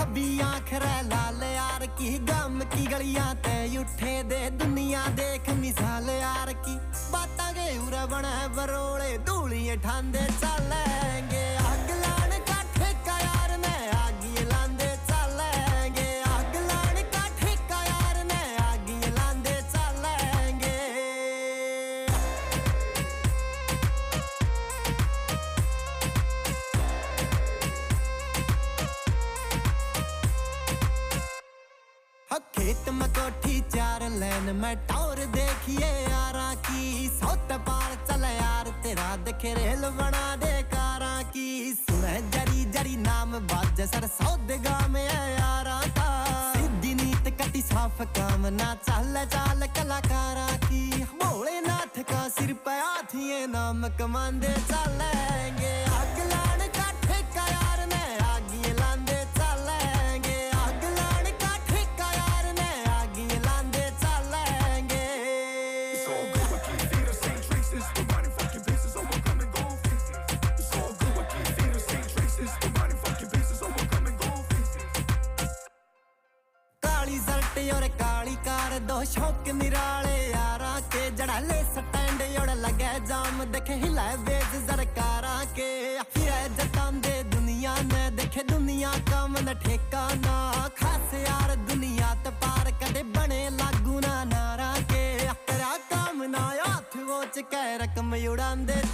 गुलाबी आँख रे लाल यार की, गम की गलियां ते उठे दे दुनिया देख मिसाल यार की। बातां के उरे बने बरोले धूलिए ठांदे चलेंगे, आग लान का ठेका यार ने आगी लांदे चलेंगे, आग लान का ठेका यार ने आगी लांदे चलेंगे। खेत में कोठी चार लैन में टौर देखिए यारा की, सौत पार चल यार तेरा देखे रेल बना दे कारा की। सुने जरी जरी नाम बाज सर सौद गाँव में यारा का, सीधी नीत कटी साफ काम ना चाल चाल कलाकारा की। भोलेनाथ का सिर पे हाथिए नाम कमांदे चलेंगे, आग लान का ठेका यार ने आगी लांदे चलेंगे, आग लान का ठेका यार ने आगी लांदे चलेंगे। It's all good, we keep feet, same traces, the riding fucking bases, oh we'll come and go fix it. It's all good, we keep feet, same traces, the riding fucking bases, oh we'll come and go fix it. काली shirt और काली car दो शौक निराले यारा के, जड़ा ले stand और लगे जाम देखे हिलाए बेज सरकारा के। फिर जतान दे दुनिया ने देखे दुनिया काम न ठेका ना, खास यार दुनिया ते पार कदे बने लागू ना नारा के। तेरा काम ना हाथ वोच के रकम उड़ांदे